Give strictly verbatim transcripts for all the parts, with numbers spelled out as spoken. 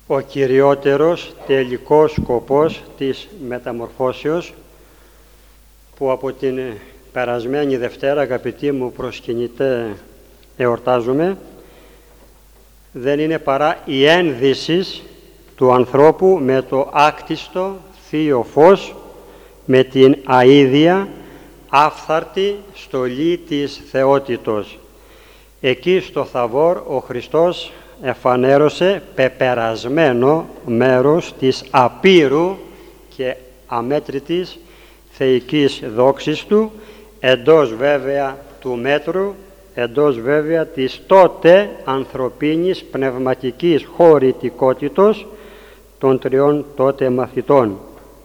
Ο κυριότερος τελικός σκοπός της μεταμορφώσεως, που από την περασμένη Δευτέρα, αγαπητοί μου προσκυνητέ, εορτάζουμε, δεν είναι παρά η ένδυση του ανθρώπου με το άκτιστο θείο φως, με την αίδια άφθαρτη στολή της θεότητος. Εκεί στο Θαβόρ ο Χριστός εφανέρωσε πεπερασμένο μέρος της απείρου και αμέτρητης θεϊκής δόξης του, εντός βέβαια του μέτρου, εντός βέβαια της τότε ανθρωπίνης πνευματικής χωρητικότητος των τριών τότε μαθητών.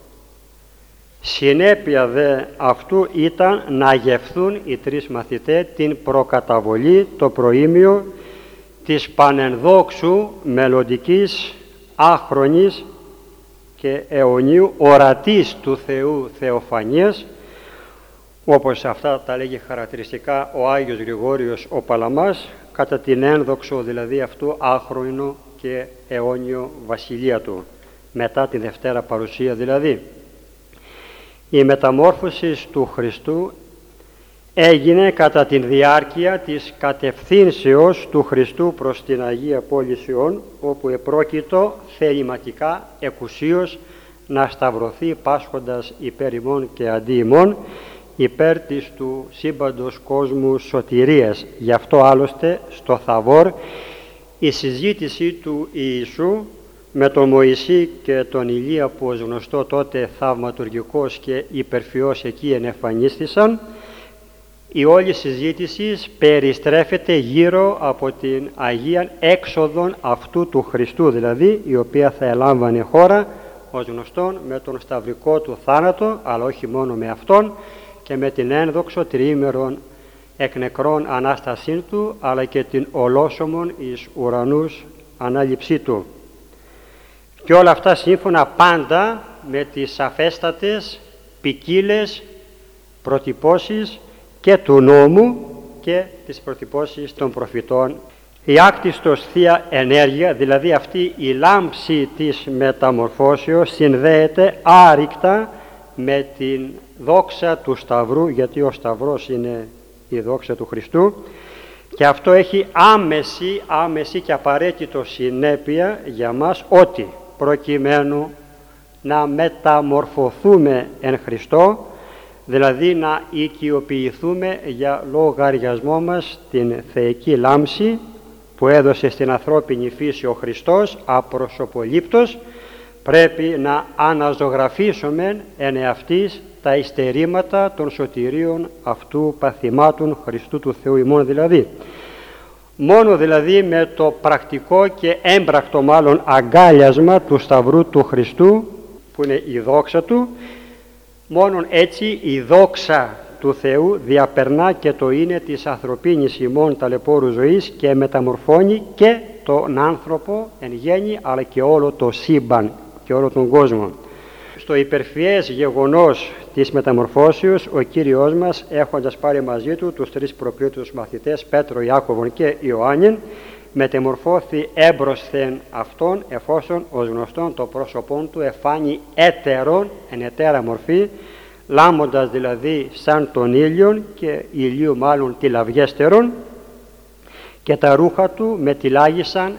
Συνέπεια δε αυτού ήταν να γευθούν οι τρεις μαθητές την προκαταβολή, το προήμιο της πανενδόξου μελλοντικής άχρονης και αιωνίου ορατής του Θεού θεοφανίας, όπως αυτά τα λέγει χαρακτηριστικά ο Άγιος Γρηγόριος ο Παλαμάς, κατά την ένδοξο δηλαδή αυτού άχρονο και αιώνιο βασιλεία του, μετά τη Δευτέρα παρουσία δηλαδή. Η μεταμόρφωση του Χριστού έγινε κατά τη διάρκεια της κατευθύνσεως του Χριστού προς την Αγία Πόλη Σιών, όπου επρόκειτο θεληματικά εκουσίως να σταυρωθεί πάσχοντας υπέρ ημών και αντί ημών, υπέρ της του σύμπαντος κόσμου σωτηρίας. Γι' αυτό άλλωστε στο Θαβόρ η συζήτηση του Ιησού με τον Μωυσή και τον Ηλία, που ως γνωστό τότε θαυματουργικός και υπερφυός εκεί ενεφανίστησαν, η όλη συζήτηση περιστρέφεται γύρω από την Αγία έξοδον αυτού του Χριστού, δηλαδή η οποία θα ελάμβανε χώρα ως γνωστόν με τον σταυρικό του θάνατο, αλλά όχι μόνο με αυτόν, και με την ένδοξο τριήμερον εκ νεκρών Ανάστασή του, αλλά και την ολόσωμον εις ουρανούς ανάληψή του. Και όλα αυτά σύμφωνα πάντα με τις σαφέστατες ποικίλες προτυπώσεις και του νόμου και τις προτυπώσεις των προφητών. Η άκτιστος θεία ενέργεια, δηλαδή αυτή η λάμψη της μεταμορφώσεως, συνδέεται άρρηκτα με την δόξα του Σταυρού, γιατί ο Σταυρός είναι η δόξα του Χριστού, και αυτό έχει άμεση, άμεση και απαραίτητο συνέπεια για μας, ότι προκειμένου να μεταμορφωθούμε εν Χριστώ, δηλαδή να οικειοποιηθούμε για λογαριασμό μας την θεϊκή λάμψη που έδωσε στην ανθρώπινη φύση ο Χριστός απροσωπολήπτος, πρέπει να αναζωγραφίσουμε εν εαυτής τα υστερήματα των σωτηρίων αυτού παθημάτων Χριστού του Θεού ημών δηλαδή. Μόνο δηλαδή με το πρακτικό και έμπρακτο μάλλον αγκάλιασμα του Σταυρού του Χριστού, που είναι η δόξα του, μόνον έτσι η δόξα του Θεού διαπερνά και το είναι της ανθρωπίνης ημών ταλαιπώρου ζωής και μεταμορφώνει και τον άνθρωπο εν γέννη, αλλά και όλο το σύμπαν και όλο τον κόσμο. Στο υπερφυές γεγονός της μεταμορφώσεως, ο Κύριος μας, έχοντας πάρει μαζί του τους τρεις προπλήτους μαθητές Πέτρο, Ιάκωβον και Ιωάννην, μετεμορφώθη έμπροσθεν αυτόν, εφόσον ως γνωστόν το πρόσωπόν του εφάνει έτερον, εν ετέρα μορφή, λάμποντας δηλαδή σαν τον ήλιον και ηλίου μάλλον τυλαβιέστερον, και τα ρούχα του μετυλάγησαν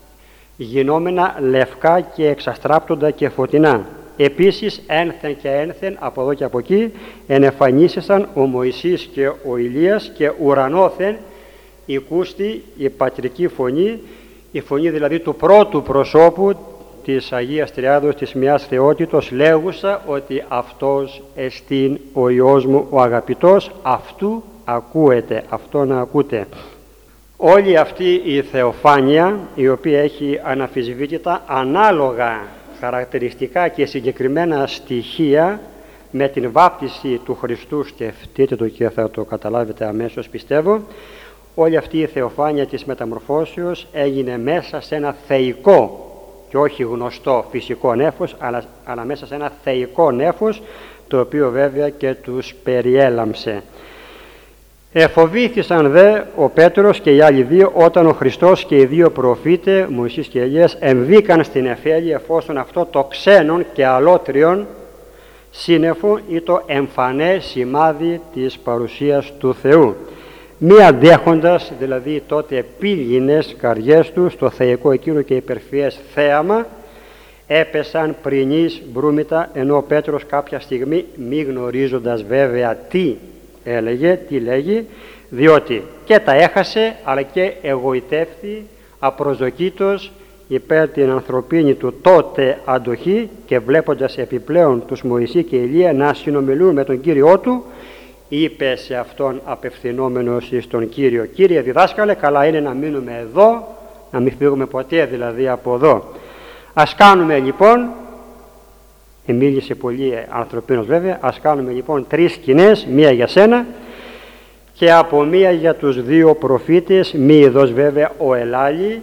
γινόμενα λευκά και εξαστράπτοντα και φωτεινά. Επίσης ένθεν και ένθεν από εδώ και από εκεί ενεφανίσησαν ο Μωυσής και ο Ηλίας, και ουρανόθεν οικούστη η πατρική φωνή, η φωνή δηλαδή του πρώτου προσώπου της Αγίας Τριάδος της Μιας Θεότητος, λέγουσα ότι αυτός εστίν ο Υιός μου ο αγαπητός, αυτού ακούετε, αυτό να ακούτε. Όλη αυτή η θεοφάνεια, η οποία έχει αναμφισβήτητα ανάλογα χαρακτηριστικά και συγκεκριμένα στοιχεία με την βάπτιση του Χριστού, σκεφτείτε το και θα το καταλάβετε αμέσως πιστεύω, όλη αυτή η θεοφάνεια της μεταμορφώσεως έγινε μέσα σε ένα θεϊκό και όχι γνωστό φυσικό νέφος, αλλά, αλλά μέσα σε ένα θεϊκό νέφος, το οποίο βέβαια και τους περιέλαμψε. Εφοβήθησαν δε ο Πέτρος και οι άλλοι δύο όταν ο Χριστός και οι δύο προφήτες, Μωυσής και Ελίας, εμβήκαν στην Εφέλη, εφόσον αυτό το ξένον και αλότριον σύννεφο ή το εμφανές σημάδι της παρουσίας του Θεού, μη αντέχοντας δηλαδή τότε πύληνες καρδιές τους στο θεϊκό εκείνο και υπερφυές θέαμα, έπεσαν πρινείς μπρούμητα, ενώ ο Πέτρος κάποια στιγμή, μη γνωρίζοντας βέβαια τι έλεγε, τι λέγει, διότι και τα έχασε αλλά και εγωιτεύθη απροσδοκήτως υπέρ την ανθρωπίνη του τότε αντοχή, και βλέποντας επιπλέον τους Μωυσή και Ηλία να συνομιλούν με τον Κύριό του, είπε σε αυτόν απευθυνόμενος εις τον Κύριο: Κύριε διδάσκαλε, καλά είναι να μείνουμε εδώ, να μην φύγουμε ποτέ δηλαδή από εδώ. Ας κάνουμε λοιπόν, μίλησε πολύ ανθρωπίνος βέβαια, ας κάνουμε λοιπόν τρεις σκηνές, μία για σένα και από μία για τους δύο προφήτες, μη ειδός βέβαια ο ελάλη,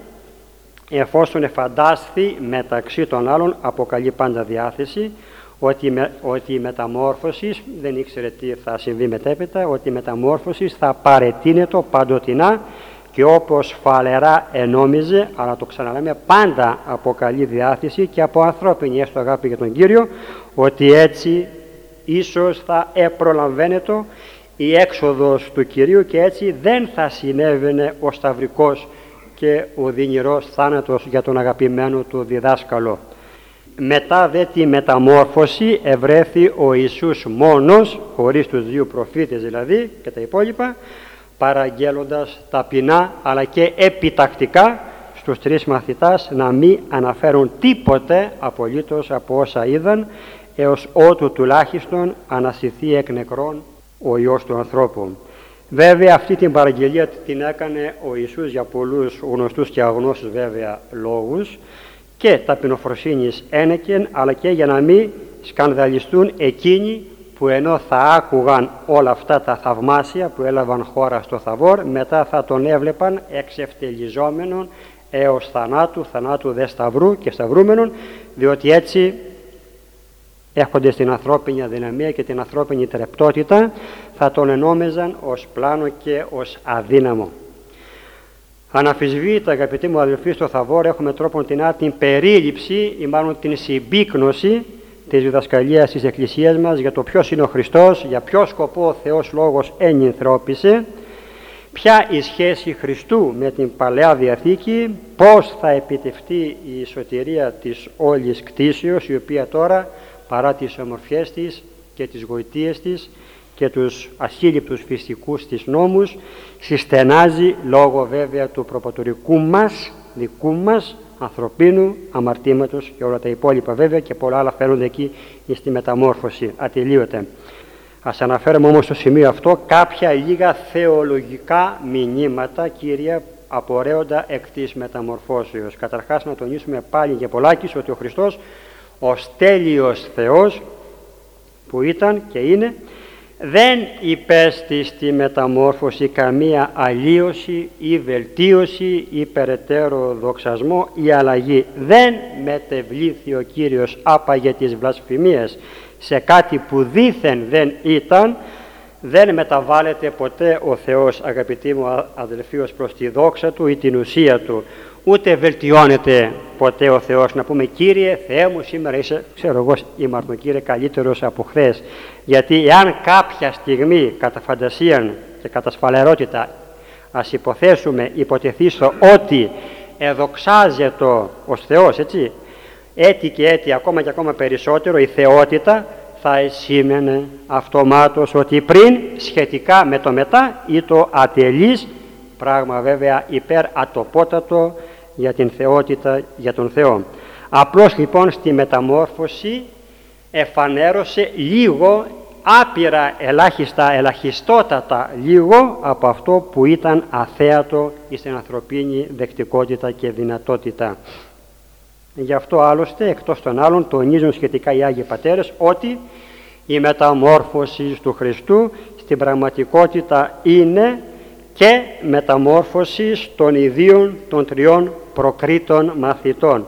εφόσον εφαντάσθη μεταξύ των άλλων, αποκαλεί πάντα διάθεση, ότι, με, ότι η μεταμόρφωση, δεν ήξερε τι θα συμβεί μετέπειτα, ότι η μεταμόρφωση θα παρετείνεται παντοτινά και όπως φαλερά ενόμιζε, αλλά το ξαναλέμε, πάντα αποκαλεί διάθεση και από ανθρώπινη έστω αγάπη για τον Κύριο, ότι έτσι ίσως θα επρολαμβαίνεται η έξοδος του Κυρίου και έτσι δεν θα συνέβαινε ο σταυρικός και ο δυνηρός θάνατος για τον αγαπημένο του διδάσκαλο. Μετά δε τη μεταμόρφωση ευρέθη ο Ιησούς μόνος, χωρίς τους δύο προφήτες δηλαδή και τα υπόλοιπα, παραγγέλλοντας ταπεινά αλλά και επιτακτικά στους τρεις μαθητάς να μην αναφέρουν τίποτε απολύτως από όσα είδαν, έως ότου τουλάχιστον ανασυθεί εκ νεκρών ο Υιός του ανθρώπου. Βέβαια αυτή την παραγγελία την έκανε ο Ιησούς για πολλούς γνωστούς και αγνώστους βέβαια λόγους, και ταπεινοφροσύνης ένεκεν, αλλά και για να μην σκανδαλιστούν εκείνοι που ενώ θα άκουγαν όλα αυτά τα θαυμάσια που έλαβαν χώρα στο Θαβόρ, μετά θα τον έβλεπαν εξευτελιζόμενον έως θανάτου, θανάτου δε σταυρού και σταυρούμενον, διότι έτσι έχοντας την ανθρώπινη αδυναμία και την ανθρώπινη τρεπτότητα θα τον ενόμεζαν ως πλάνο και ως αδύναμο. Αναφυσβήτητα, αγαπητοί μου αδελφοί, στο Θαβόρ έχουμε τρόπον την την περίληψη ή μάλλον την συμπίκνωση της διδασκαλίας της Εκκλησίας μας για το ποιος είναι ο Χριστός, για ποιο σκοπό ο Θεός Λόγος ενυνθρώπισε, ποια η σχέση Χριστού με την Παλαιά Διαθήκη, πώς θα επιτευχθεί η σωτηρία της όλης κτήσεως, η οποία τώρα παρά τις ομορφιές της και τις γοητείες της και τους ασύλληπτους φυσικούς της νόμους συστενάζει λόγω βέβαια του προπατορικού μας, δικού μας ανθρωπίνου αμαρτήματος και όλα τα υπόλοιπα βέβαια, και πολλά άλλα φέρονται εκεί στη μεταμόρφωση ατελείωτε. Ας αναφέρουμε όμως στο σημείο αυτό κάποια λίγα θεολογικά μηνύματα, κύρια, απορρέοντα εκ της μεταμορφώσεως. Καταρχάς να τονίσουμε πάλι και πολλάκις ότι ο Χριστός ως τέλειος Θεός που ήταν και είναι, δεν υπέστη στη μεταμόρφωση καμία αλλίωση ή βελτίωση ή περαιτέρω δοξασμό ή αλλαγή. Δεν μετεβλήθη ο Κύριος άπαγε τις βλασφημίες σε κάτι που δήθεν δεν ήταν. Δεν μεταβάλλεται ποτέ ο Θεός, αγαπητοί μου αδελφοί, ως προς τη δόξα Του ή την ουσία Του. Ούτε βελτιώνεται ποτέ ο Θεός να πούμε Κύριε Θεέ μου σήμερα είσαι, ξέρω εγώ ήμαρτον Κύριε, καλύτερος από χθες. Γιατί εάν κάποια στιγμή κατά φαντασίαν και κατά σφαλερότητα ας υποθέσουμε, υποτεθήσω ότι εδοξάζεται ως Θεός, έτσι, έτη και έτη ακόμα και ακόμα περισσότερο η θεότητα, θα σήμαινε αυτομάτως ότι πριν σχετικά με το μετά ή το ατελής, πράγμα βέβαια υπερ ατοπότατο για την θεότητα, για τον Θεό. Απλώς λοιπόν στη μεταμόρφωση εφανέρωσε λίγο, άπειρα ελάχιστα, ελαχιστότατα λίγο από αυτό που ήταν αθέατο στην ανθρωπίνη δεκτικότητα και δυνατότητα. Γι' αυτό άλλωστε εκτός των άλλων τονίζουν σχετικά οι Άγιοι Πατέρες ότι η μεταμόρφωση του Χριστού στην πραγματικότητα είναι και μεταμόρφωση των ιδίων των τριών προκρίτων μαθητών,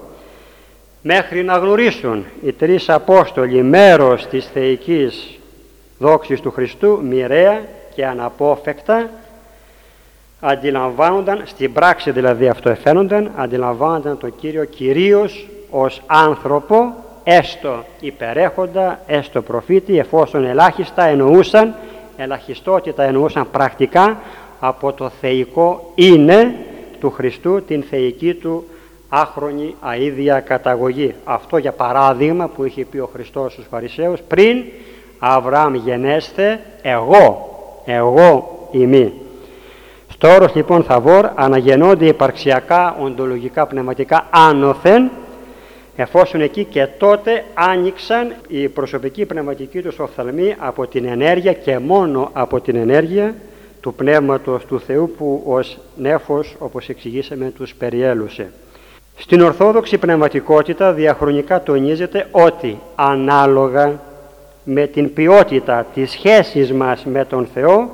μέχρι να γνωρίσουν οι τρεις Απόστολοι μέρος της θεϊκής δόξης του Χριστού μοιραία και αναπόφευκτα αντιλαμβάνονταν, στην πράξη δηλαδή αυτό εφαίνονταν, αντιλαμβάνονταν τον Κύριο κυρίως ως άνθρωπο, έστω υπερέχοντα, έστω προφήτη, εφόσον ελάχιστα εννοούσαν, ελαχιστότητα εννοούσαν πρακτικά από το θεϊκό είναι του Χριστού, την θεϊκή του άχρονη αίδια καταγωγή. Αυτό για παράδειγμα που είχε πει ο Χριστός στους Φαρισαίους: πριν Αβραάμ γενέσθε, εγώ, εγώ ημί. Στο όρος λοιπόν Θαβόρ αναγεννώνται υπαρξιακά, οντολογικά, πνευματικά άνωθεν, εφόσον εκεί και τότε άνοιξαν οι προσωπικοί πνευματικοί τους οφθαλμοί από την ενέργεια και μόνο από την ενέργεια του Πνεύματος του Θεού που ως νέφος, όπως εξηγήσαμε, τους περιέλουσε. Στην Ορθόδοξη πνευματικότητα διαχρονικά τονίζεται ότι ανάλογα με την ποιότητα της σχέσης μας με τον Θεό,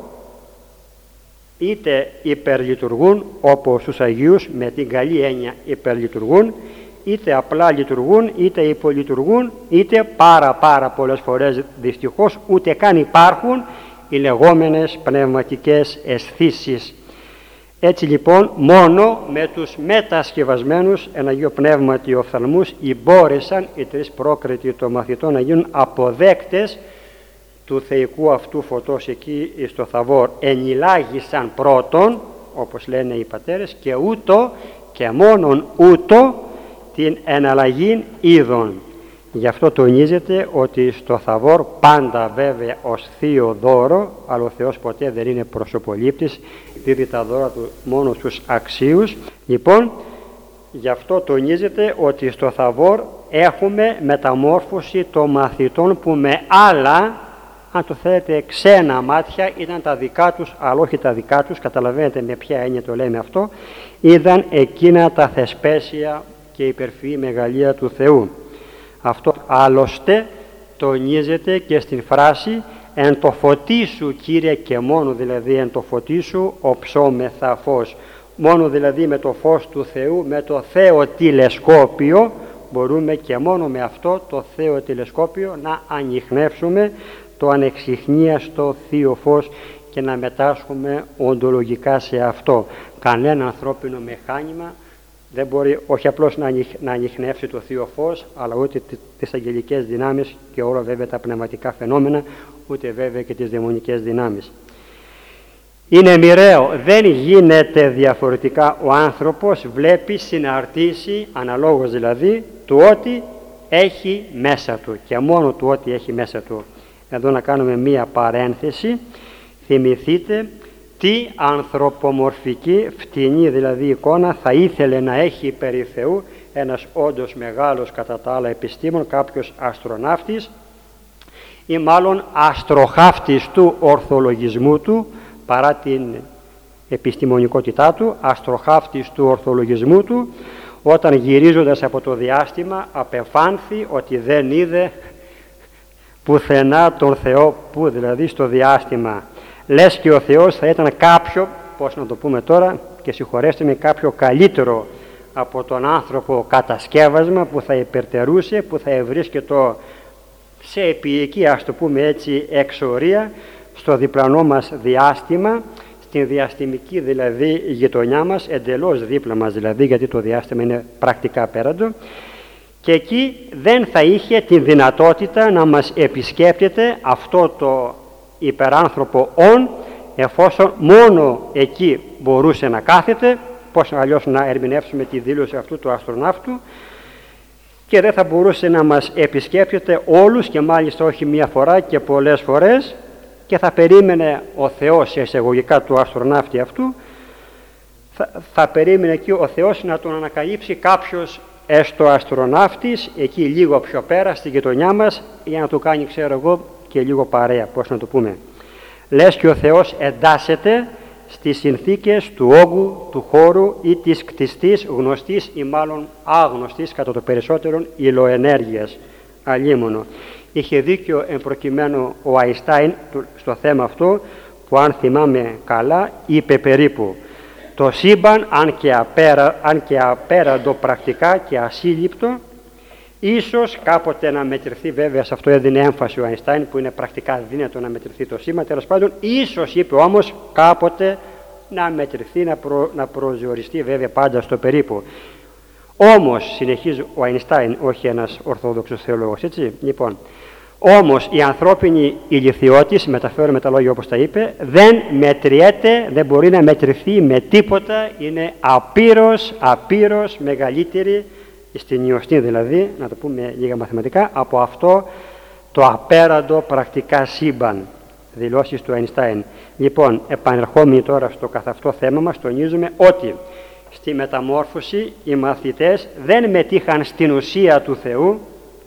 είτε υπερλειτουργούν όπως στους Αγίους, με την καλή έννοια υπερλειτουργούν, είτε απλά λειτουργούν, είτε υπολειτουργούν, είτε πάρα πάρα πολλές φορές δυστυχώς ούτε καν υπάρχουν οι λεγόμενες πνευματικές αισθήσεις. Έτσι λοιπόν μόνο με τους μετασκευασμένους εν Αγίο Πνεύματι οφθαλμούς μπόρεσαν οι τρεις πρόκριτοι των μαθητών να γίνουν αποδέκτες του θεϊκού αυτού φωτός εκεί στο Θαβόρ. Ενηλάγησαν πρώτον, όπως λένε οι πατέρες, και ούτω και μόνον ούτω την εναλλαγή είδων. Γι' αυτό τονίζεται ότι στο Θαβόρ πάντα βέβαια ως θείο δώρο, αλλά ο Θεός ποτέ δεν είναι προσωπολήπτης, δίδει τα δώρα του μόνο στους αξίους. Λοιπόν, γι' αυτό τονίζεται ότι στο Θαβόρ έχουμε μεταμόρφωση των μαθητών που με άλλα, αν το θέλετε, ξένα μάτια, ήταν τα δικά τους, αλλά όχι τα δικά τους, καταλαβαίνετε με ποια έννοια το λέμε αυτό, είδαν εκείνα τα θεσπέσια και υπερφυή μεγαλεία του Θεού. Αυτό άλλωστε τονίζεται και στην φράση «εν το φωτί σου, Κύριε, και μόνο δηλαδή εν το φωτί σου οψόμεθα φως». Μόνο δηλαδή με το φως του Θεού, με το Θεό τηλεσκόπιο, μπορούμε και μόνο με αυτό το Θεό τηλεσκόπιο να ανιχνεύσουμε το ανεξιχνίαστο θείο φως και να μετάσχουμε οντολογικά σε αυτό. Κανένα ανθρώπινο μηχάνημα δεν μπορεί όχι απλώς να, ανιχ, να ανιχνεύσει το θείο φως, αλλά ούτε τις αγγελικές δυνάμεις και όλα βέβαια τα πνευματικά φαινόμενα, ούτε βέβαια και τις δαιμονικές δυνάμεις. Είναι μοιραίο, δεν γίνεται διαφορετικά. Ο άνθρωπος βλέπει συναρτήσει, αναλόγως δηλαδή, του ό,τι έχει μέσα του και μόνο του ό,τι έχει μέσα του. Εδώ να κάνουμε μία παρένθεση. Θυμηθείτε τι ανθρωπομορφική, φτηνή δηλαδή εικόνα θα ήθελε να έχει περί Θεού ένας όντως μεγάλος κατά τα άλλα επιστήμον, κάποιος αστροναύτης ή μάλλον αστροχάφτης του ορθολογισμού του, παρά την επιστημονικότητά του, αστροχάφτης του ορθολογισμού του, όταν γυρίζοντας από το διάστημα απεφάνθη ότι δεν είδε πουθενά τον Θεό, που δηλαδή στο διάστημα. Λες και ο Θεός θα ήταν κάποιο, πώς να το πούμε τώρα, και συγχωρέστε με, κάποιο καλύτερο από τον άνθρωπο κατασκεύασμα που θα υπερτερούσε, που θα ευρίσκεται σε επίοικη, ας το πούμε έτσι, εξορία στο διπλανό μας διάστημα, στην διαστημική δηλαδή γειτονιά μας, εντελώς δίπλα μας δηλαδή, γιατί το διάστημα είναι πρακτικά απέραντο, και εκεί δεν θα είχε την δυνατότητα να μας επισκέπτεται αυτό το υπεράνθρωπο όν, εφόσον μόνο εκεί μπορούσε να κάθεται, πώς αλλιώς να ερμηνεύσουμε τη δήλωση αυτού του αστροναύτου, και δεν θα μπορούσε να μας επισκέπτεται όλους, και μάλιστα όχι μία φορά και πολλές φορές, και θα περίμενε ο Θεός, σε εισαγωγικά του αστροναύτη αυτού, θα, θα περίμενε εκεί ο Θεός να τον ανακαλύψει κάποιος έστω αστροναύτης εκεί λίγο πιο πέρα στη γειτονιά μας, για να του κάνει, ξέρω εγώ, και λίγο παρέα, πώς να το πούμε. Λες και ο Θεός εντάσσεται στις συνθήκες του όγκου, του χώρου ή της κτιστής, γνωστής ή μάλλον άγνωστης κατά το περισσότερον υλοενέργειας, αλίμονο. Είχε δίκιο εν προκειμένου ο Αϊνστάιν στο θέμα αυτό, που αν θυμάμαι καλά είπε περίπου: το σύμπαν, αν και, απέρα, αν και απέραντο πρακτικά και ασύλληπτο, Ίσως κάποτε να μετρηθεί, βέβαια σε αυτό έδινε έμφαση ο Αϊνστάιν, που είναι πρακτικά δύνατο να μετρηθεί το σήμα, τέλος πάντων, ίσως είπε όμως κάποτε να μετρηθεί, να, προ, να προσδιοριστεί, βέβαια πάντα στο περίπου. Όμως, συνεχίζει ο Αϊνστάιν, όχι ένας ορθόδοξος θεολόγος, έτσι, λοιπόν, όμως η ανθρώπινη ηλιθιότης, μεταφέρω με τα λόγια όπως τα είπε, δεν μετριέται, δεν μπορεί να μετρηθεί με τίποτα, είναι απείρως, απείρως μεγαλύτερη, στην ιωστή δηλαδή, να το πούμε λίγα μαθηματικά, από αυτό το απέραντο πρακτικά σύμπαν, δηλώσεις του Αϊνστάιν. Λοιπόν, επανερχόμενοι τώρα στο καθ' αυτό θέμα μας, τονίζουμε ότι στη μεταμόρφωση οι μαθητές δεν μετήχαν στην ουσία του Θεού,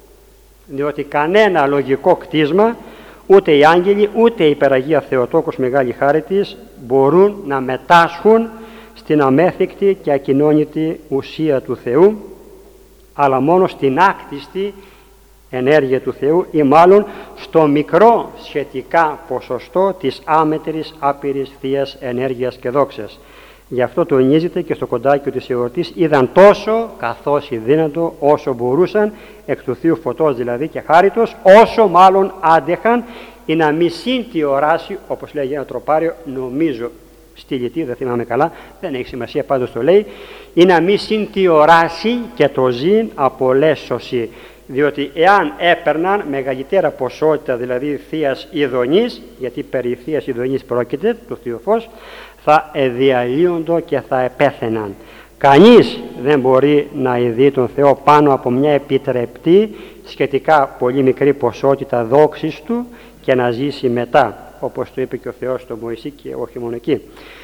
διότι κανένα λογικό κτίσμα, ούτε οι άγγελοι ούτε η Υπεραγία Θεοτόκος Μεγάλη Χάρη της, μπορούν να μετάσχουν στην αμέθικτη και ακοινώνητη ουσία του Θεού, αλλά μόνο στην άκτιστη ενέργεια του Θεού, ή μάλλον στο μικρό σχετικά ποσοστό της άμετρης άπειρης θείας ενέργειας και δόξας. Γι' αυτό τονίζεται και στο κοντάκιο της εορτής, είδαν τόσο καθώς η δύνατο όσο μπορούσαν, εκ του Θείου Φωτός δηλαδή και χάριτος, όσο μάλλον άντεχαν, ή να μη συντιοράσει, όπως λέει ένα τροπάριο, νομίζω στυλιτή, δεν θυμάμαι καλά, δεν έχει σημασία, πάντως το λέει, ή να μη συντιοράσει και το ζήν απολέσωση. Διότι εάν έπαιρναν μεγαλύτερα ποσότητα, δηλαδή θείας ειδονής, γιατί περί θείας ειδονής πρόκειται, το Θείο Φως, θα εδιαλύοντο και θα επέθαιναν. Κανείς δεν μπορεί να ειδεί τον Θεό πάνω από μια επιτρεπτή, σχετικά πολύ μικρή ποσότητα δόξης του και να ζήσει μετά, όπως το είπε και ο Θεός στον Μωυσή και όχι μόνο εκεί.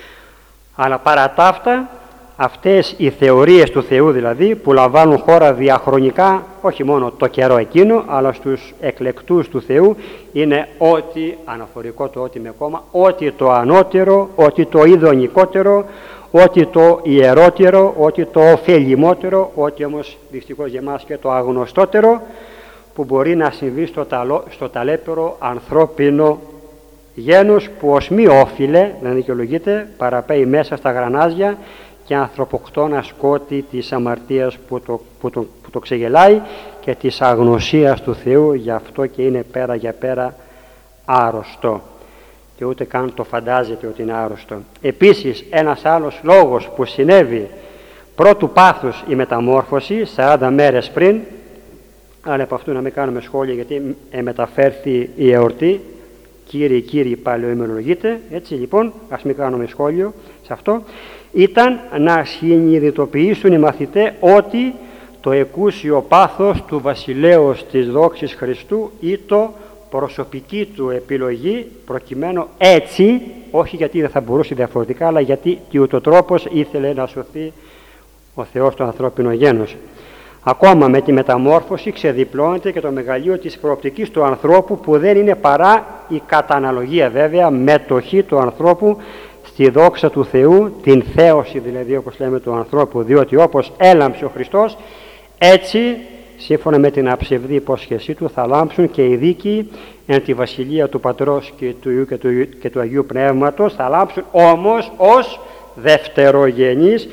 Αλλά παρά τα αυτά, αυτές οι θεωρίες του Θεού δηλαδή, που λαμβάνουν χώρα διαχρονικά, όχι μόνο το καιρό εκείνο, αλλά στους εκλεκτούς του Θεού, είναι ότι, αναφορικό το ότι με κόμμα, ότι το ανώτερο, ότι το ειδονικότερο, ότι το ιερότερο, ότι το ωφελημότερο, ότι όμως δυστυχώς για εμάς και το αγνωστότερο, που μπορεί να συμβεί στο, ταλό, στο ταλέπερο ανθρώπινο γένος, που ως μη όφιλε, δεν δικαιολογείται, παραπέει μέσα στα γρανάζια και ανθρωποκτόνα σκότη της αμαρτίας που το, που, το, που το ξεγελάει και της αγνωσίας του Θεού, γι' αυτό και είναι πέρα για πέρα άρρωστο και ούτε καν το φαντάζεται ότι είναι άρρωστο. Επίσης, ένας άλλος λόγος που συνέβη πρώτου πάθους η μεταμόρφωση σαράντα μέρες πριν, αλλά από αυτού να μην κάνουμε σχόλια γιατί μεταφέρθη η εορτή, κύριοι κύριοι παλαιοημερολογείται, έτσι λοιπόν ας μην κάνουμε σχόλιο σε αυτό, ήταν να συνειδητοποιήσουν οι μαθητές ότι το εκούσιο πάθος του βασιλέως της δόξης Χριστού ήταν προσωπική του επιλογή, προκειμένου έτσι, όχι γιατί δεν θα μπορούσε διαφορετικά, αλλά γιατί και ούτω τρόπος ήθελε να σωθεί ο Θεός στο ανθρώπινο γένος. Ακόμα με τη μεταμόρφωση ξεδιπλώνεται και το μεγαλείο της προοπτικής του ανθρώπου, που δεν είναι παρά η καταναλογία βέβαια, μετοχή του ανθρώπου στη δόξα του Θεού, την θέωση δηλαδή όπως λέμε του ανθρώπου, διότι όπως έλαμψε ο Χριστός, έτσι σύμφωνα με την αψευδή υπόσχεσή του θα λάμψουν και οι δίκοι εν τη βασιλεία του Πατρός και του Υιού και του, και του Αγίου Πνεύματος, θα λάμψουν όμως ως δευτερογενείς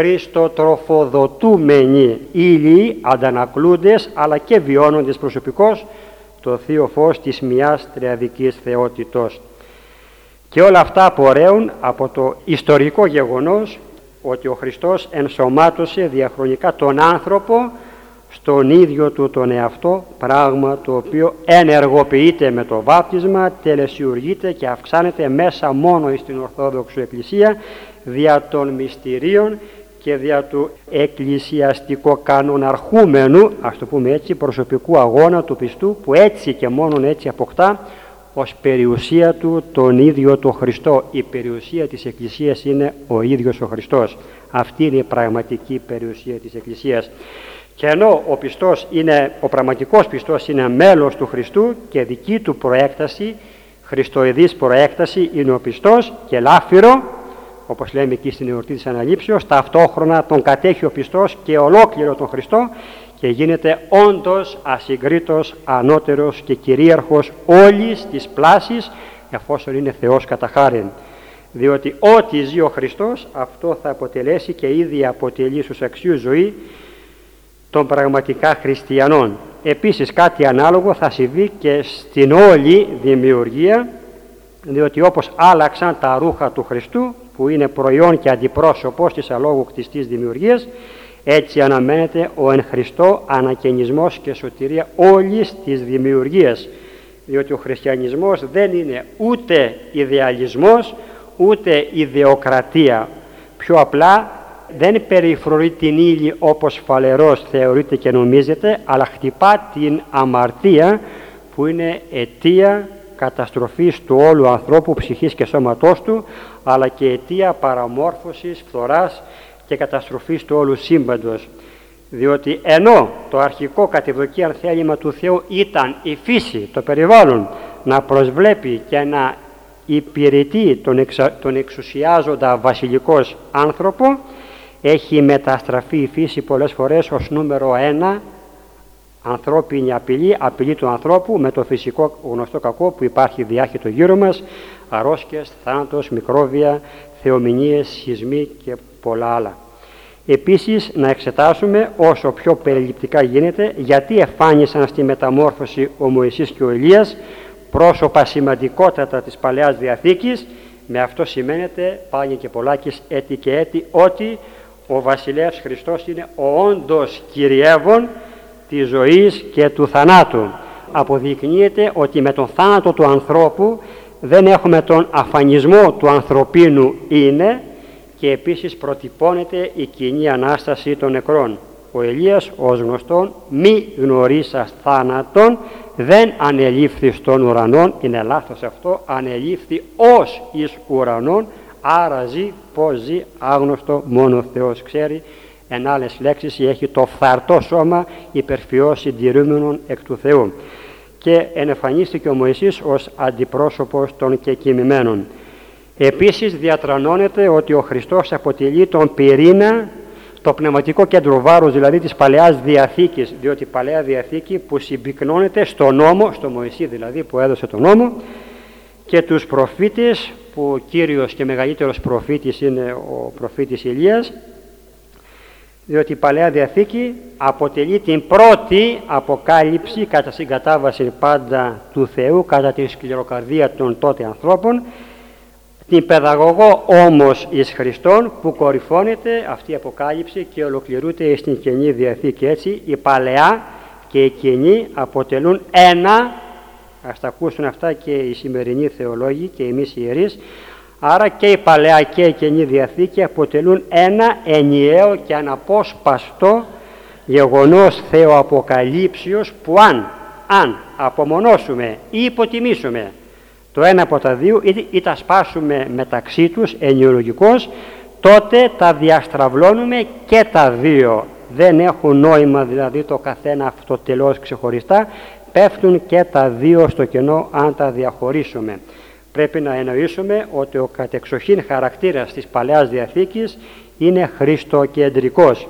χριστοτροφοδοτούμενοι ήλιοι, αντανακλούντες αλλά και βιώνοντες προσωπικώς το θείο φως της μιας τριαδικής θεότητος. Και όλα αυτά απορρέουν από το ιστορικό γεγονός ότι ο Χριστός ενσωμάτωσε διαχρονικά τον άνθρωπο στον ίδιο του τον εαυτό, πράγμα το οποίο ενεργοποιείται με το βάπτισμα, τελεσιουργείται και αυξάνεται μέσα μόνο στην Ορθόδοξη Εκκλησία δια των μυστηρίων και δια του εκκλησιαστικοκανοναρχούμενου, ας το πούμε έτσι, προσωπικού αγώνα του πιστού, που έτσι και μόνον έτσι αποκτά ως περιουσία του τον ίδιο τον Χριστό. Η περιουσία της Εκκλησίας είναι ο ίδιος ο Χριστός. Αυτή είναι η πραγματική περιουσία της Εκκλησίας. Και ενώ ο πιστός είναι, ο πραγματικός πιστός είναι μέλος του Χριστού και δική του προέκταση, χριστοειδής προέκταση είναι ο πιστός και λάφυρο, όπως λέμε εκεί στην εορτή της Αναλήψεως, ταυτόχρονα τον κατέχει ο πιστός και ολόκληρο τον Χριστό και γίνεται όντως ασυγκρίτως ανώτερος και κυρίαρχος όλης της πλάσης, εφόσον είναι Θεός κατά χάριν. Διότι ό,τι ζει ο Χριστός, αυτό θα αποτελέσει και ήδη αποτελεί στους αξίους ζωή των πραγματικά χριστιανών. Επίσης κάτι ανάλογο θα συμβεί και στην όλη δημιουργία, διότι όπως άλλαξαν τα ρούχα του Χριστού, που είναι προϊόν και αντιπρόσωπος της αλόγου κτιστής δημιουργίας, έτσι αναμένεται ο εν Χριστώ ανακαινισμός και σωτηρία όλης της δημιουργίας, διότι ο χριστιανισμός δεν είναι ούτε ιδεαλισμός ούτε ιδεοκρατία. Πιο απλά δεν περιφρουρεί την ύλη όπως φαλερός θεωρείται και νομίζετε, αλλά χτυπά την αμαρτία που είναι αιτία καταστροφής του όλου ανθρώπου, ψυχής και σώματός του, αλλά και αιτία παραμόρφωσης, φθοράς και καταστροφής του όλου σύμπαντος. Διότι ενώ το αρχικό κατευδοκίαν θέλημα του Θεού ήταν η φύση, το περιβάλλον, να προσβλέπει και να υπηρετεί τον, εξα, τον εξουσιάζοντα βασιλικός άνθρωπο, έχει μεταστραφεί η φύση πολλές φορές ως νούμερο ένα ανθρώπινη απειλή, απειλή του ανθρώπου, με το φυσικό γνωστό κακό που υπάρχει διάχυτο γύρω μας, αρρώσκες, θάνατος, μικρόβια, θεομηνίες, σεισμοί και πολλά άλλα. Επίσης να εξετάσουμε όσο πιο περιληπτικά γίνεται γιατί εφάνισαν στη μεταμόρφωση ο Μωυσής και ο Ηλίας, πρόσωπα σημαντικότατα της Παλαιάς Διαθήκης. Με αυτό σημαίνεται πάλι και πολλάκις έτη και έτη ότι ο Βασιλεύς Χριστός είναι ο όντως κυριεύων της ζωής και του θανάτου. Αποδεικνύεται ότι με τον θάνατο του ανθρώπου δεν έχουμε τον αφανισμό του ανθρωπίνου είναι, και επίσης προτυπώνεται η κοινή Ανάσταση των νεκρών. Ο Ηλίας ως γνωστόν μη γνωρίσας θάνατον δεν ανελήφθη στον ουρανόν, είναι λάθος αυτό, ανελήφθη ως εις ουρανόν, άρα ζει πως ζει άγνωστο, μόνο ο Θεός ξέρει. Εν άλλες λέξεις έχει το φθαρτό σώμα υπερφυώς συντηρούμενον εκ του Θεού. Και ενεφανίστηκε ο Μωυσής ως αντιπρόσωπος των κεκοιμημένων. Επίσης διατρανώνεται ότι ο Χριστός αποτελεί τον πυρήνα, το πνευματικό κέντρο βάρους δηλαδή της Παλαιάς Διαθήκης, διότι η Παλαιά Διαθήκη που συμπυκνώνεται στο νόμο, στο Μωυσή δηλαδή που έδωσε τον νόμο, και τους προφήτες, που ο κύριος και μεγαλύτερος προφήτης είναι ο προφήτης Ηλίας, διότι η Παλαιά Διαθήκη αποτελεί την πρώτη αποκάλυψη κατά συγκατάβαση πάντα του Θεού, κατά την σκληροκαρδία των τότε ανθρώπων, την παιδαγωγό όμως εις Χριστόν, που κορυφώνεται αυτή η αποκάλυψη και ολοκληρούνται στην Καινή Διαθήκη. Έτσι η Παλαιά και η Καινή αποτελούν ένα, ας τα ακούσουν αυτά και οι σημερινοί θεολόγοι και εμείς οι ιερείς, άρα και η Παλαιά και η Καινή Διαθήκη αποτελούν ένα ενιαίο και αναπόσπαστο γεγονός θεοαποκαλύψεως που αν, αν απομονώσουμε ή υποτιμήσουμε το ένα από τα δύο ή, ή τα σπάσουμε μεταξύ τους ενοιολογικώς, τότε τα διαστραβλώνουμε και τα δύο. Δεν έχουν νόημα δηλαδή το καθένα αυτοτελώς ξεχωριστά, πέφτουν και τα δύο στο κενό αν τα διαχωρίσουμε. Πρέπει να εννοήσουμε ότι ο κατεξοχήν χαρακτήρας της Παλαιάς Διαθήκης είναι χριστοκεντρικός.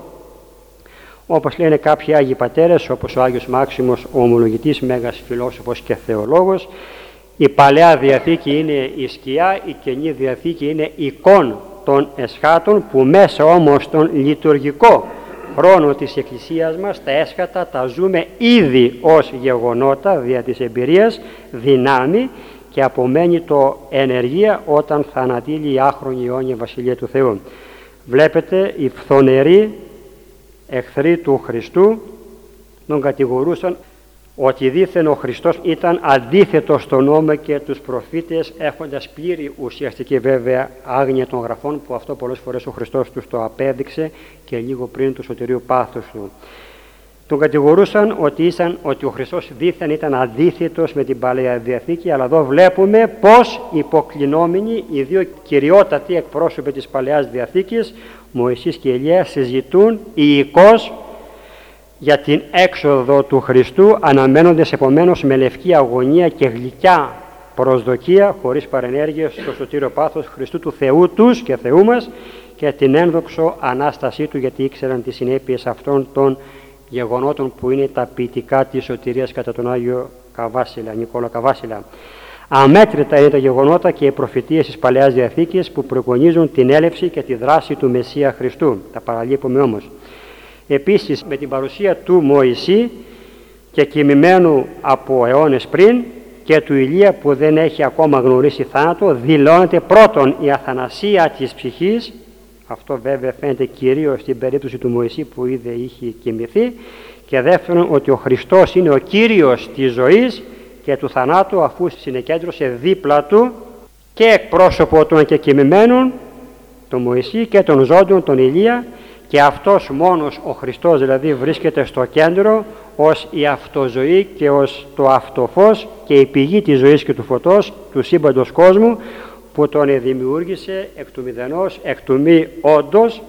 Όπως λένε κάποιοι Άγιοι Πατέρες, όπως ο Άγιος Μάξιμος, ο ομολογητής, μέγας φιλόσοφος και θεολόγος, η Παλαιά Διαθήκη είναι η σκιά, η Καινή Διαθήκη είναι εικόν των εσχάτων, που μέσα όμως τον λειτουργικό χρόνο της Εκκλησίας μας τα έσχατα τα ζούμε ήδη ως γεγονότα δια της εμπειρίας, δυνάμει, και απομένει το ενεργεία όταν θα ανατείλει η άχρονη αιώνια Βασιλεία του Θεού. Βλέπετε, οι φθονεροί εχθροί του Χριστού τον κατηγορούσαν ότι δήθεν ο Χριστός ήταν αντίθετος στον νόμο και τους προφήτες, έχοντας πλήρη ουσιαστική βέβαια άγνοια των γραφών, που αυτό πολλές φορές ο Χριστός τους το απέδειξε και λίγο πριν του σωτηρίου πάθους του. Τον κατηγορούσαν ότι, ήσαν, ότι ο Χριστός δήθεν ήταν αντίθετος με την Παλαιά Διαθήκη, αλλά εδώ βλέπουμε πως υποκλεινόμενοι οι δύο κυριότατοι εκπρόσωποι της Παλαιάς Διαθήκης, Μωυσής και Ηλίας, συζητούν ιικώς για την έξοδο του Χριστού, αναμένοντας επομένως με λευκή αγωνία και γλυκιά προσδοκία, χωρίς παρενέργεια, στο σωτήριο πάθος Χριστού του Θεού τους και Θεού μας, και την ένδοξο Ανάστασή του, γιατί ήξεραν τις συνέπειες αυτών των γεγονότων που είναι τα ποιητικά της σωτηρίας κατά τον Άγιο Καβάσιλα, Νικόλα Καβάσιλα. Αμέτρητα είναι τα γεγονότα και οι προφητείες της Παλαιάς Διαθήκης που προγονίζουν την έλευση και τη δράση του Μεσσία Χριστού. Τα παραλείπουμε όμως. Επίσης με την παρουσία του Μωυσή και κοιμημένου από αιώνες πριν και του Ηλία που δεν έχει ακόμα γνωρίσει θάνατο, δηλώνεται πρώτον η αθανασία της ψυχής. Αυτό βέβαια φαίνεται κυρίως στην περίπτωση του Μωυσή που ήδη είχε κοιμηθεί, και δεύτερον ότι ο Χριστός είναι ο Κύριος της ζωής και του θανάτου, αφού συνεκέντρωσε δίπλα του και εκπρόσωπο των και κοιμημένων, τον Μωυσή, και των ζώντων, τον Ηλία, και αυτός μόνος ο Χριστός δηλαδή βρίσκεται στο κέντρο ως η αυτοζωή και ως το αυτοφως και η πηγή της ζωής και του φωτός του σύμπαντος κόσμου, που τον δημιούργησε εκ του μηδενός, εκ του μη όντως,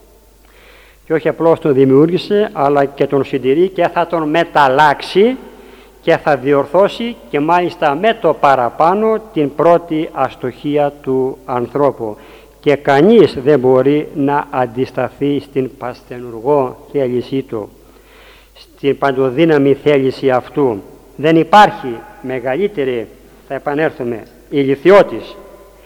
και όχι απλώς τον δημιούργησε αλλά και τον συντηρεί και θα τον μεταλλάξει και θα διορθώσει, και μάλιστα με το παραπάνω, την πρώτη αστοχία του ανθρώπου, και κανείς δεν μπορεί να αντισταθεί στην πασθενουργό θέλησή του, στην παντοδύναμη θέληση αυτού. Δεν υπάρχει μεγαλύτερη, θα επανέλθουμε, ηλιθιώτης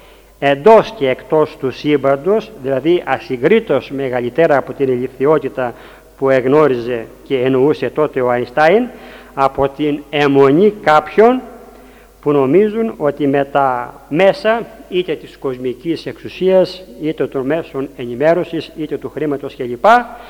εντός και εκτός του σύμπαντος, δηλαδή ασυγκρίτως μεγαλύτερα από την ηλιθιότητα που εγνώριζε και εννοούσε τότε ο Αϊνστάιν, από την αιμονή κάποιων που νομίζουν ότι με τα μέσα είτε της κοσμικής εξουσίας, είτε των μέσων ενημέρωσης, είτε του χρήματος κλπ,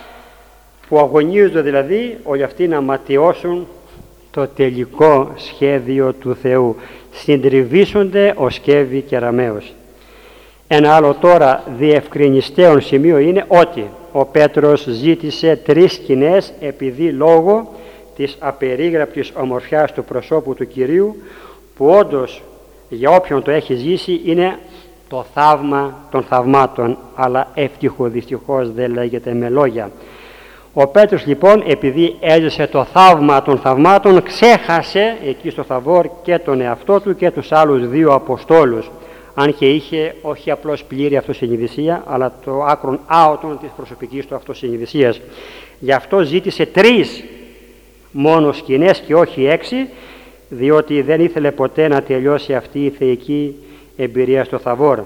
που αγωνίζονται δηλαδή όλοι αυτοί να ματιώσουν το τελικό σχέδιο του Θεού, συντριβήσονται ως σκεύη και ραμαίος. Ένα άλλο τώρα διευκρινιστέων σημείο είναι ότι ο Πέτρος ζήτησε τρεις σκηνές επειδή λόγω της απερίγραπτης ομορφιάς του προσώπου του Κυρίου, που όντως για όποιον το έχει ζήσει είναι το θαύμα των θαυμάτων, αλλά εύτυχο δυστυχώς δεν λέγεται με λόγια. Ο Πέτρος λοιπόν, επειδή έζησε το θαύμα των θαυμάτων, ξέχασε εκεί στο Θαβόρ και τον εαυτό του και τους άλλους δύο Αποστόλους, αν και είχε όχι απλώς πλήρη αυτοσυνειδησία, αλλά το άκρον άωτον της προσωπικής του αυτοσυνειδησίας. Γι' αυτό ζήτησε τρεις μόνο σκηνές και όχι έξι, διότι δεν ήθελε ποτέ να τελειώσει αυτή η θεϊκή εμπειρία στο Θαβόρ.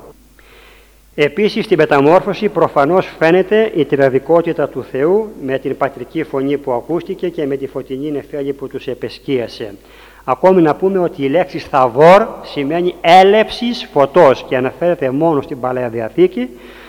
Επίσης στη μεταμόρφωση προφανώς φαίνεται η τριαδικότητα του Θεού, με την πατρική φωνή που ακούστηκε και με τη φωτεινή νεφέλη που τους επεσκίασε. Ακόμη να πούμε ότι η λέξη Θαβόρ σημαίνει έλευσης φωτός και αναφέρεται μόνο στην Παλαιά Διαθήκη,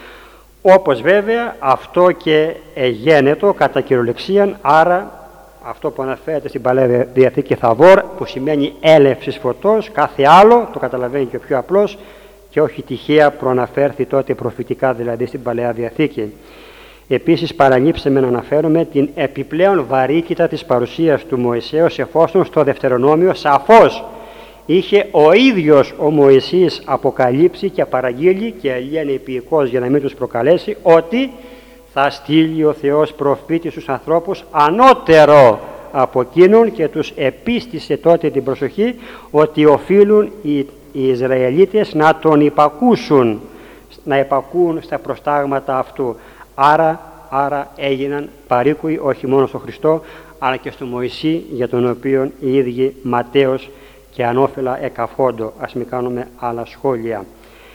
όπως βέβαια αυτό και εγένετο κατά κυριολεξίαν, άρα αυτό που αναφέρεται στην Παλαιά Διαθήκη Θαβόρ, που σημαίνει έλευσης φωτός, κάθε άλλο το καταλαβαίνει και ο πιο απλός, και όχι τυχαία προαναφέρθη τότε προφητικά δηλαδή στην Παλαιά Διαθήκη. Επίσης παραλείψαμε να αναφέρουμε την επιπλέον βαρύτητα της παρουσίας του Μωυσέως, εφόσον στο Δευτερονόμιο σαφώς είχε ο ίδιος ο Μωυσής αποκαλύψει και παραγγείλει, και Ελία είναι υπηκός για να μην τους προκαλέσει, ότι θα στείλει ο Θεός προφήτη στους ανθρώπους ανώτερο από εκείνον, και τους επίστησε τότε την προσοχή ότι οφείλουν οι οι Ισραηλίτες να τον υπακούσουν, να υπακούν στα προστάγματα αυτού. Άρα, άρα έγιναν παρήκουοι όχι μόνο στο Χριστό, αλλά και στο Μωυσή, για τον οποίο οι ίδιοι ματέως και ανώφελα εκαφόντο. Ας μην κάνουμε άλλα σχόλια.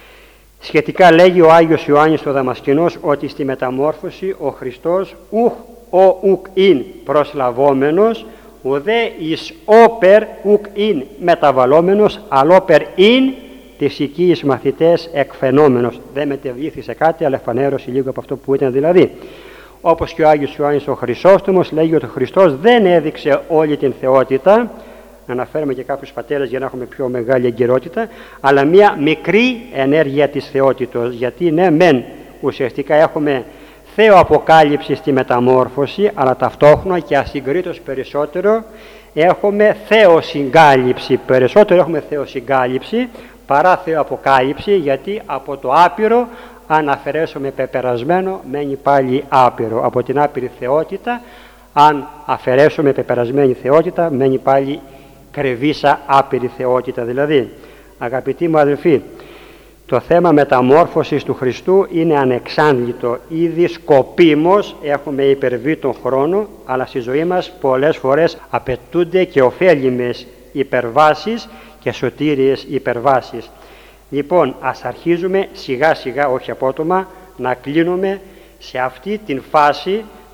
Σχετικά λέγει ο Άγιος Ιωάννης ο Δαμασκηνός ότι στη μεταμόρφωση ο Χριστός ουχ ο ουκ ειν προσλαβόμενος, ουδέ εις όπερ ουκ ειν μεταβαλλόμενος, αλλόπερ ειν της οικείς μαθητές εκφαινόμενος. Δεν μετεβλήθησε κάτι, αλλά φανέρωσε λίγο από αυτό που ήταν δηλαδή. Όπως και ο Άγιος Ιωάννης ο Χρυσόστομος λέγει ότι ο Χριστός δεν έδειξε όλη την θεότητα, να αναφέρουμε και κάποιους πατέρες για να έχουμε πιο μεγάλη εγκαιρότητα, αλλά μια μικρή ενέργεια της θεότητος, γιατί ναι μεν ουσιαστικά έχουμε θεοαποκάλυψη στη μεταμόρφωση, αλλά ταυτόχρονα και ασυγκρίτως περισσότερο έχουμε θεοσυγκάλυψη. Περισσότερο έχουμε θεοσυγκάλυψη παρά θεοαποκάλυψη, γιατί από το άπειρο, αν αφαιρέσουμε πεπερασμένο, μένει πάλι άπειρο. Από την άπειρη θεότητα, αν αφαιρέσουμε πεπερασμένη θεότητα, μένει πάλι κρεβίσα άπειρη θεότητα δηλαδή. Αγαπητοί μου αδελφοί, το θέμα μεταμόρφωσης του Χριστού είναι ανεξάντλητο. Ήδη σκοπίμως έχουμε υπερβεί τον χρόνο, αλλά στη ζωή μας πολλές φορές απαιτούνται και ωφέλιμες υπερβάσεις και σωτήριες υπερβάσεις. Λοιπόν, ας αρχίζουμε σιγά σιγά, όχι απότομα, να κλείνουμε σε αυτή την φάση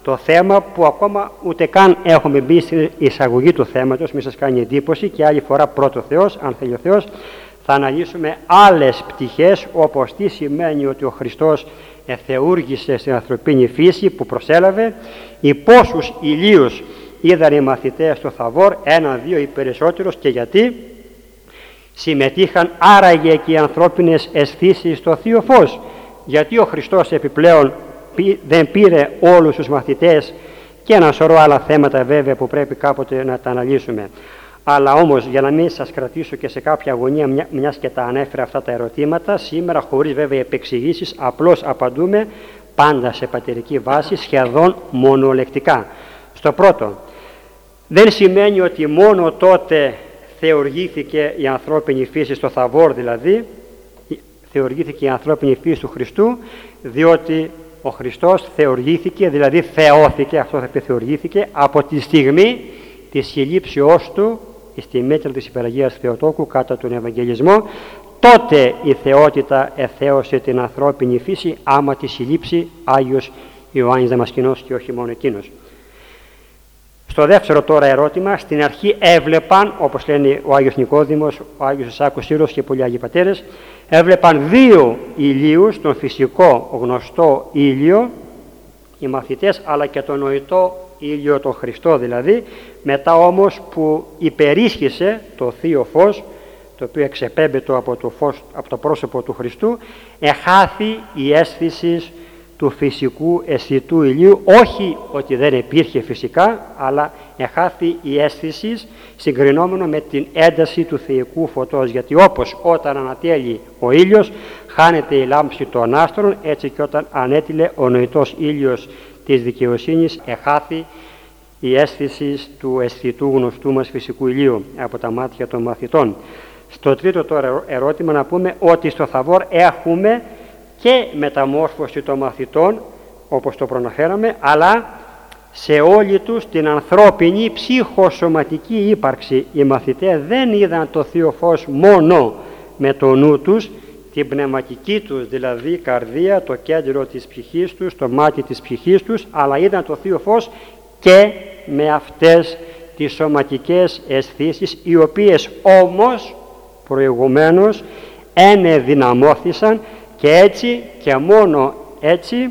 το θέμα που ακόμα ούτε καν έχουμε μπει στην εισαγωγή του θέματος, μη σας κάνει εντύπωση, και άλλη φορά πρώτο Θεός, αν θέλει ο Θεός, θα αναλύσουμε άλλες πτυχές, όπως τι σημαίνει ότι ο Χριστός εθεούργησε στην ανθρωπίνη φύση που προσέλαβε, ή πόσους ηλίους είδαν οι μαθητές στο Θαβόρ, ένα, δύο ή περισσότερους, και γιατί συμμετείχαν άραγε και οι ανθρώπινες αισθήσεις στο Θείο Φως, γιατί ο Χριστός επιπλέον δεν πήρε όλους τους μαθητές, και ένα σωρό άλλα θέματα βέβαια που πρέπει κάποτε να τα αναλύσουμε. Αλλά όμως, για να μην σας κρατήσω και σε κάποια αγωνία, μια, μιας και τα ανέφερα αυτά τα ερωτήματα, σήμερα χωρίς βέβαια επεξηγήσεις, απλώς απαντούμε πάντα σε πατερική βάση, σχεδόν μονολεκτικά. Στο πρώτο, δεν σημαίνει ότι μόνο τότε θεοργήθηκε η ανθρώπινη φύση στο Θαβόρ, δηλαδή θεοργήθηκε η ανθρώπινη φύση του Χριστού, διότι ο Χριστός θεοργήθηκε, δηλαδή θεώθηκε, αυτό θα πει θεοργήθηκε, από τη στιγμή της συλλήψεώς του στη μέτρα της Υπεραγίας Θεοτόκου κατά τον Ευαγγελισμό. Τότε η θεότητα εθέωσε την ανθρώπινη φύση, άμα τη συλλήψει Άγιος Ιωάννης Δαμασκηνός, και όχι μόνο εκείνος. Στο δεύτερο τώρα ερώτημα, στην αρχή έβλεπαν, όπως λένε ο Άγιος Νικόδημος, ο Άγιος Ισάκος Σύρος και πολλοί Άγιοι Πατέρες, έβλεπαν δύο ηλίους, τον φυσικό γνωστό ήλιο, οι μαθητές, αλλά και τον νοητό ήλιο, τον Χριστό δηλαδή. Μετά όμως που υπερίσχυσε το Θείο Φως, το οποίο εξεπέμπετο από το, φως, από το πρόσωπο του Χριστού, εχάθη η αίσθηση του φυσικού αισθητού ηλίου, όχι ότι δεν υπήρχε φυσικά, αλλά εχάθη η αίσθηση συγκρινόμενο με την ένταση του θεϊκού φωτός, γιατί όπως όταν ανατέλει ο ήλιος χάνεται η λάμψη των άστρων, έτσι και όταν ανέτειλε ο νοητός ήλιος της δικαιοσύνης εχάθη η αίσθηση του αισθητού γνωστού μας φυσικού ηλίου από τα μάτια των μαθητών. Στο τρίτο τώρα ερώτημα να πούμε ότι στο Θαβόρ έχουμε και μεταμόρφωση των μαθητών, όπως το προναφέραμε, αλλά σε όλη τους την ανθρώπινη ψυχοσωματική ύπαρξη. Οι μαθητές δεν είδαν το Θείο Φως μόνο με το νου τους, την πνευματική τους δηλαδή καρδία, το κέντρο της ψυχής τους, το μάτι της ψυχής τους, αλλά είδαν το Θείο Φως και με αυτές τις σωματικές αισθήσεις, οι οποίες όμως προηγουμένως ενεδυναμώθησαν, και έτσι και μόνο έτσι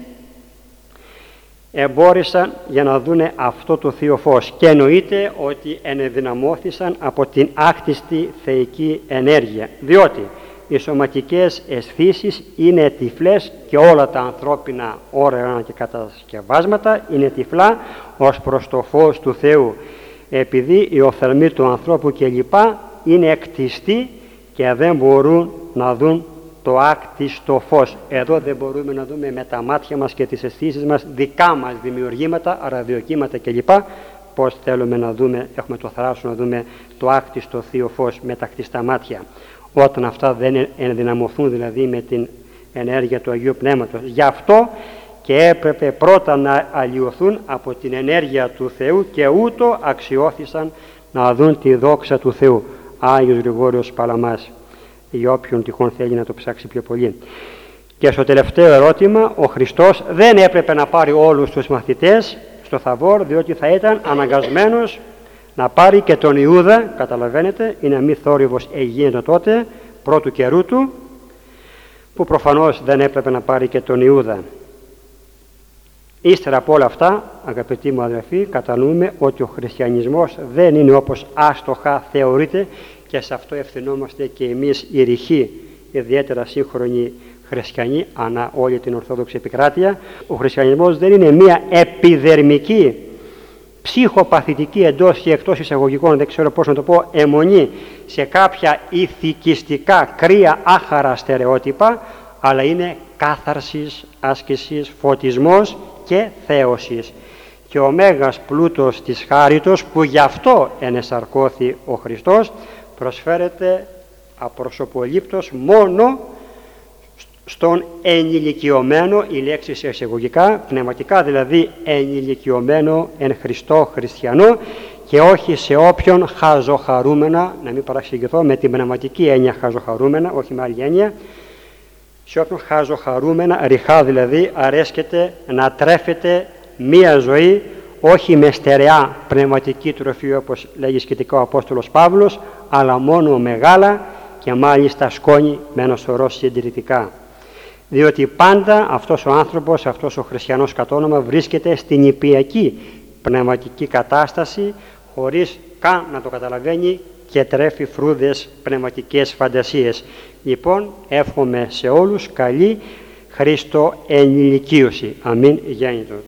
εμπόρεσαν για να δούνε αυτό το Θείο Φως. Και εννοείται ότι ενεδυναμώθησαν από την άκτιστη θεϊκή ενέργεια, διότι οι σωματικές αισθήσεις είναι τυφλές και όλα τα ανθρώπινα όργανα και κατασκευάσματα είναι τυφλά ως προς το φως του Θεού, επειδή η οφθαλμή του ανθρώπου κλπ είναι εκτιστή και δεν μπορούν να δουν το άκτιστο φως. Εδώ δεν μπορούμε να δούμε με τα μάτια μας και τις αισθήσεις μας δικά μας δημιουργήματα, ραδιοκύματα κλπ. Πώς θέλουμε να δούμε, έχουμε το θράσος να δούμε το άκτιστο Θείο Φως με τα χτιστά μάτια, όταν αυτά δεν ενδυναμωθούν δηλαδή με την ενέργεια του Αγίου Πνεύματος. Γι' αυτό και έπρεπε πρώτα να αλλοιωθούν από την ενέργεια του Θεού, και ούτω αξιώθησαν να δουν τη δόξα του Θεού. Άγιος Γρηγόριος Παλαμάς, για όποιον τυχόν θέλει να το ψάξει πιο πολύ. Και στο τελευταίο ερώτημα, ο Χριστός δεν έπρεπε να πάρει όλους τους μαθητές στο Θαβόρ, διότι θα ήταν αναγκασμένος να πάρει και τον Ιούδα, καταλαβαίνετε, είναι μη θόρυβος εγίνεται τότε, πρώτου καιρού του, που προφανώς δεν έπρεπε να πάρει και τον Ιούδα. Ύστερα από όλα αυτά, αγαπητοί μου αδελφοί, κατανοούμε ότι ο χριστιανισμός δεν είναι όπως άστοχα θεωρείται, και σε αυτό ευθυνόμαστε και εμείς οι ρηχοί, ιδιαίτερα σύγχρονοι χριστιανοί, ανά όλη την Ορθόδοξη επικράτεια. Ο χριστιανισμός δεν είναι μία επιδερμική, ψυχοπαθητική εντός και εκτός εισαγωγικών, δεν ξέρω πώς να το πω, αιμονή σε κάποια ηθικιστικά κρύα άχαρα στερεότυπα, αλλά είναι κάθαρσης, άσκησης, φωτισμός και θέωσης. Και ο μέγας πλούτος της χάριτος, που γι' αυτό ενεσαρκώθη ο Χριστός, προσφέρεται απροσωπολήπτος μόνο στον ενηλικιωμένο, η λέξη σε εισαγωγικά, πνευματικά δηλαδή ενηλικιωμένο εν Χριστώ χριστιανό, και όχι σε όποιον χαζοχαρούμενα, να μην παραξηγηθώ με την πνευματική έννοια χαζοχαρούμενα, όχι με άλλη έννοια, σε όποιον χαζοχαρούμενα, ρηχά δηλαδή, αρέσκεται να τρέφεται μία ζωή, όχι με στερεά πνευματική τροφή όπως λέγει σχετικά ο Απόστολος Παύλος, αλλά μόνο μεγάλα και μάλιστα σκόνη με ένα σωρό συντηρητικά. Διότι πάντα αυτός ο άνθρωπος, αυτός ο χριστιανός κατ' όνομα, βρίσκεται στην νηπιακή πνευματική κατάσταση, χωρίς καν να το καταλαβαίνει και τρέφει φρούδες πνευματικές φαντασίες. Λοιπόν, εύχομαι σε όλους καλή Χριστοενηλικίωση. Αμήν γέννητο.